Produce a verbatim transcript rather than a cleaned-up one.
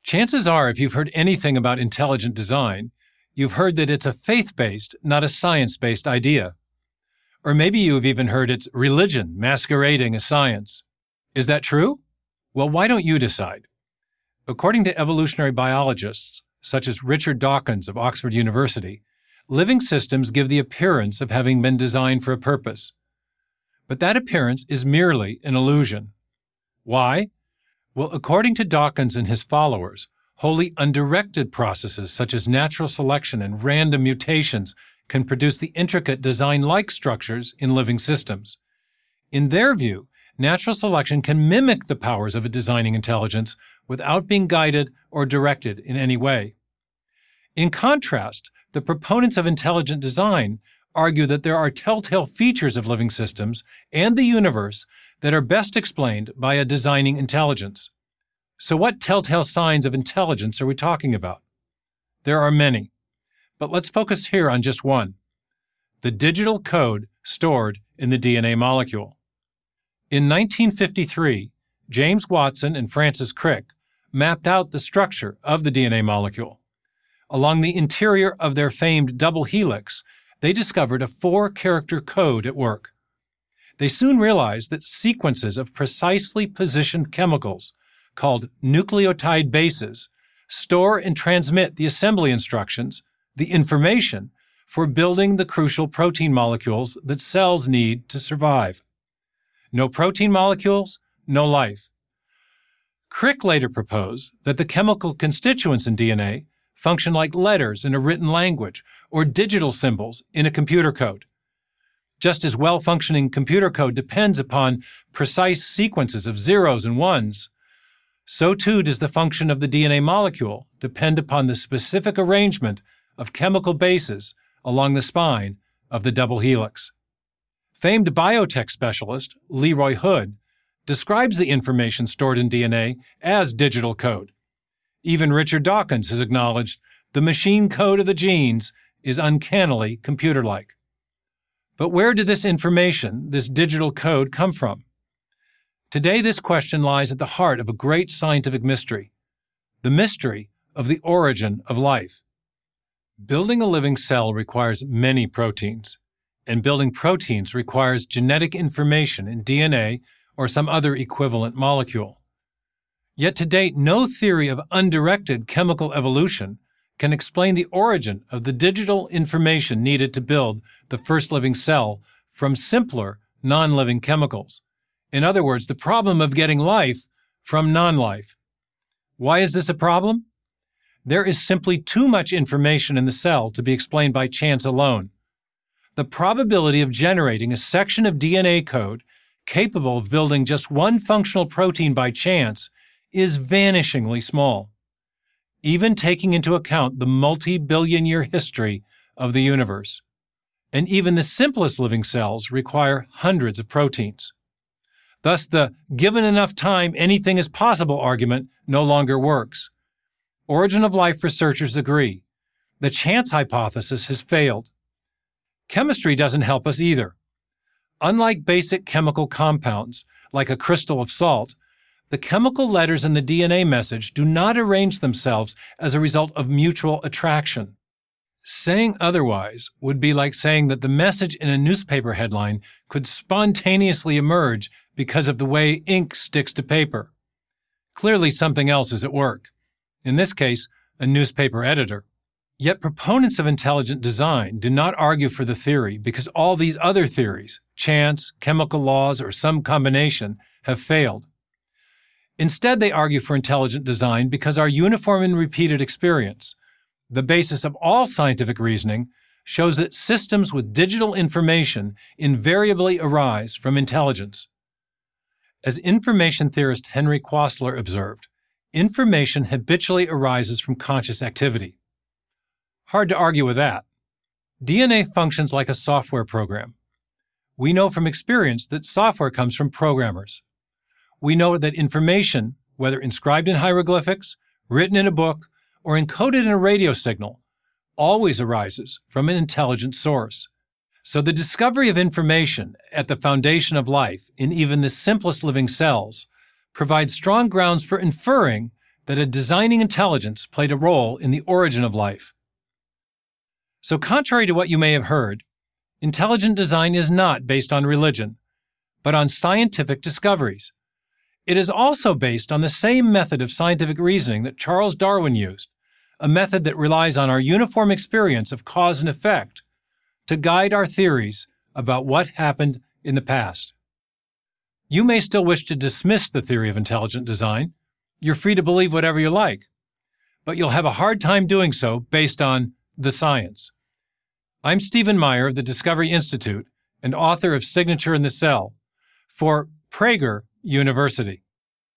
Chances are, if you've heard anything about intelligent design, you've heard that it's a faith-based, not a science-based idea. Or maybe you've even heard it's religion masquerading as science. Is that true? Well, why don't you decide? According to evolutionary biologists, such as Richard Dawkins of Oxford University, living systems give the appearance of having been designed for a purpose. But that appearance is merely an illusion. Why? Well, according to Dawkins and his followers, wholly undirected processes such as natural selection and random mutations can produce the intricate design-like structures in living systems. In their view, natural selection can mimic the powers of a designing intelligence without being guided or directed in any way. In contrast, the proponents of intelligent design argue that there are telltale features of living systems and the universe that are best explained by a designing intelligence. So what telltale signs of intelligence are we talking about? There are many, but let's focus here on just one: the digital code stored in the D N A molecule. In nineteen fifty-three, James Watson and Francis Crick mapped out the structure of the D N A molecule. Along the interior of their famed double helix, they discovered a four-character code at work. They soon realized that sequences of precisely positioned chemicals, called nucleotide bases, store and transmit the assembly instructions, the information, for building the crucial protein molecules that cells need to survive. No protein molecules, no life. Crick later proposed that the chemical constituents in D N A function like letters in a written language or digital symbols in a computer code. Just as well-functioning computer code depends upon precise sequences of zeros and ones, so too does the function of the D N A molecule depend upon the specific arrangement of chemical bases along the spine of the double helix. Famed biotech specialist Leroy Hood describes the information stored in D N A as digital code. Even Richard Dawkins has acknowledged the machine code of the genes is uncannily computer-like. But where did this information, this digital code, come from? Today, this question lies at the heart of a great scientific mystery, the mystery of the origin of life. Building a living cell requires many proteins, and building proteins requires genetic information in D N A or some other equivalent molecule. Yet to date, no theory of undirected chemical evolution can explain the origin of the digital information needed to build the first living cell from simpler, non-living chemicals. In other words, the problem of getting life from non-life. Why is this a problem? There is simply too much information in the cell to be explained by chance alone. The probability of generating a section of D N A code capable of building just one functional protein by chance is vanishingly small, even taking into account the multi-billion year history of the universe. And even the simplest living cells require hundreds of proteins. Thus, the given enough time, anything is possible argument no longer works. Origin of life researchers agree. The chance hypothesis has failed. Chemistry doesn't help us either. Unlike basic chemical compounds, like a crystal of salt, the chemical letters in the D N A message do not arrange themselves as a result of mutual attraction. Saying otherwise would be like saying that the message in a newspaper headline could spontaneously emerge because of the way ink sticks to paper. Clearly something else is at work. In this case, a newspaper editor. Yet proponents of intelligent design do not argue for the theory because all these other theories, chance, chemical laws, or some combination, have failed. Instead, they argue for intelligent design because our uniform and repeated experience, the basis of all scientific reasoning, shows that systems with digital information invariably arise from intelligence. As information theorist Henry Quastler observed, information habitually arises from conscious activity. Hard to argue with that. D N A functions like a software program. We know from experience that software comes from programmers. We know that information, whether inscribed in hieroglyphics, written in a book, or encoded in a radio signal, always arises from an intelligent source. So the discovery of information at the foundation of life in even the simplest living cells provides strong grounds for inferring that a designing intelligence played a role in the origin of life. So contrary to what you may have heard, intelligent design is not based on religion, but on scientific discoveries. It is also based on the same method of scientific reasoning that Charles Darwin used, a method that relies on our uniform experience of cause and effect to guide our theories about what happened in the past. You may still wish to dismiss the theory of intelligent design. You're free to believe whatever you like, but you'll have a hard time doing so based on the science. I'm Stephen Meyer of the Discovery Institute and author of Signature in the Cell for Prager University.